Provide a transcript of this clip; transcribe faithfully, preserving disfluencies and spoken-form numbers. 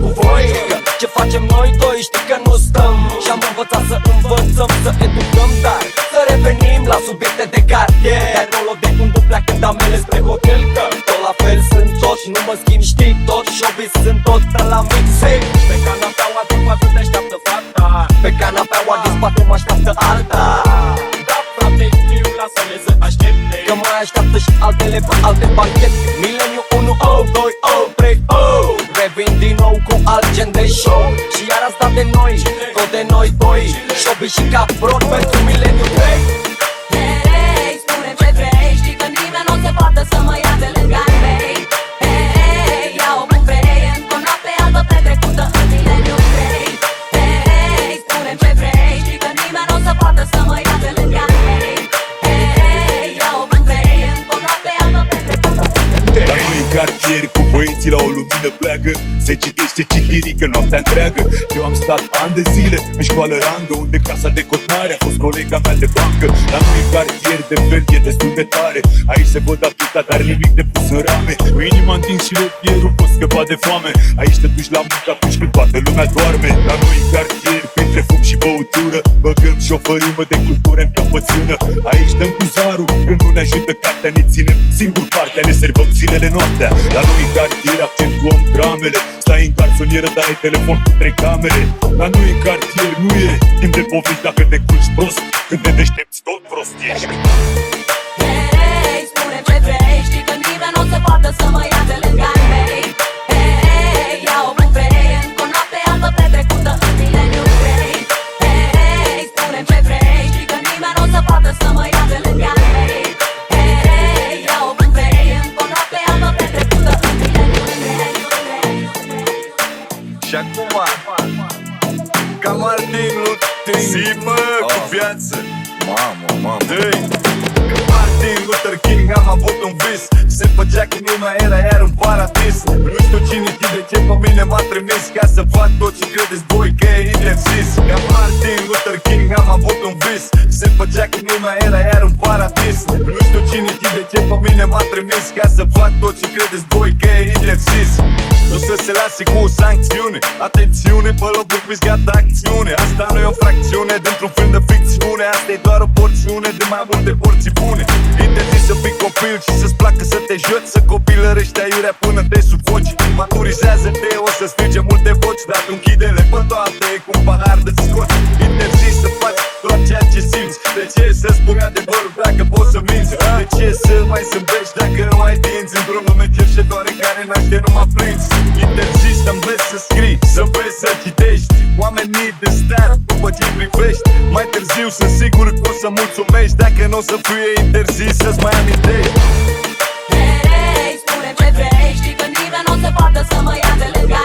cu voi. Ce facem noi doi, știi că nu stăm. Și-am învățat să învățăm, să educăm, dar să revenim la subiecte de cartier. De acolo de unde pleacă damele spre hotel, că tot la fel sunt toți, nu mă schimb, știi tot. Showbiz sunt tot, dar la mixtape. Pe canapeaua din față te așteaptă fata, pe canapeaua din spate mă așteaptă alta. Da, frate, știu, lasă-le să aștepte, că mai așteaptă și altele pe alte banchete. Mileniu unu, oh, doi, oh, trei, oh. Revin din nou cu alt gen de show. Și iar asta de noi, tot de noi doi. Showbiz și Capron pentru Mileniu trei. Hei, spune ce vrei, știi că nimeni n-o se poate să mă ia de lângă ai mei. Hei, ia-o cum vrei, încă o noapte albă petrecută în Mileniu trei. Hei, spune ce vrei, știi că nimeni n-o se poate să mă ia de lângă ai mei. Hei, ia-o cum vrei, încă o noapte albă petrecută în Mileniu trei. La noi în cartier cu băieții la o lumină pleacă, se citește citirică noaptea întreagă. Eu am stat ani de zile în școală rangă, unde casa de cotnare a fost colega mea de bancă. La noi în cartier de fel e destul de tare, aici se văd atâta, dar nimic de pus în rame. Cu inima întins și lepierul poți scăpa de foame. Aici te duci la muncă atunci când toată lumea doarme. La noi în cartier, printre fum și băutură, băgăm și o fărâmă de cultură în căpățână. Aici dăm cu zarul, când nu ne ajută cartea, ne ținem singur partea, ne servăm zilele noaptea. La noi în cartier accentuăm dramele, stai în garsonieră, dar ai telefon cu trei camere. La noi în cartier nu e timp de povești dacă te culci prost, când te deștepți tot prost ești. Hei, spune ce vrei, știi că nimeni n-o se poate să mă ia de lângă ai mei. Hei, ia-o cum vrei, încă o noapte albă petrecută în Mileniu trei. Hei, spune ce vrei, știi că nimeni n-o se poate să mă ia de lângă ai mei. Hei, ia-o cum vrei, încă o noapte albă petrecută în Mileniu trei. Și acum, ca Martin Luther King, mă, cu viață. Mamă, mamă. Dă-i. Ca Martin Luther King am avut un vis, se făcea că lumea era iar în paradis. Nu știu cine știe de ce pe mine m-a trimis, ca să fac tot ce credeți voi că e interzis. Ca Martin Luther King am avut un vis, se făcea că lumea era iar în paradis. Nu știu cine știe de ce pe mine m-a trimis, ca să fac tot ce credeți voi că e interzis. Nu să se lase cu o sancțiune, atențiune, pe locuri pis gata acțiune. Asta nu e o fracțiune dintr-un film de ficțiune, asta e doar o porțiune de mai multe porții bune. Interzis să fii copil și să-ți placă să te joci, să copilărești aiurea până te sufoci. Maturizează-te, o să strige multe voci, dar tu închide-le pe toate cu un pahar de scoți. Interzis să faci tot ceea ce simți. De ce să spui adevărul dacă poți să minți? De ce să mai zâmbești dacă nu ai dinți? Într-un lume cerșetoare care naște numai prinți. Interzis să înveți să scrii, să înveți să citești. Oamenii de stat, după ce privești, mai târziu sunt sigur că o să mulțumești. Dacă nu o să fie interzis, să-ți mai amintești. Hei, spune ce vrei, știi că nimeni n-o se poate să mă ia de lângă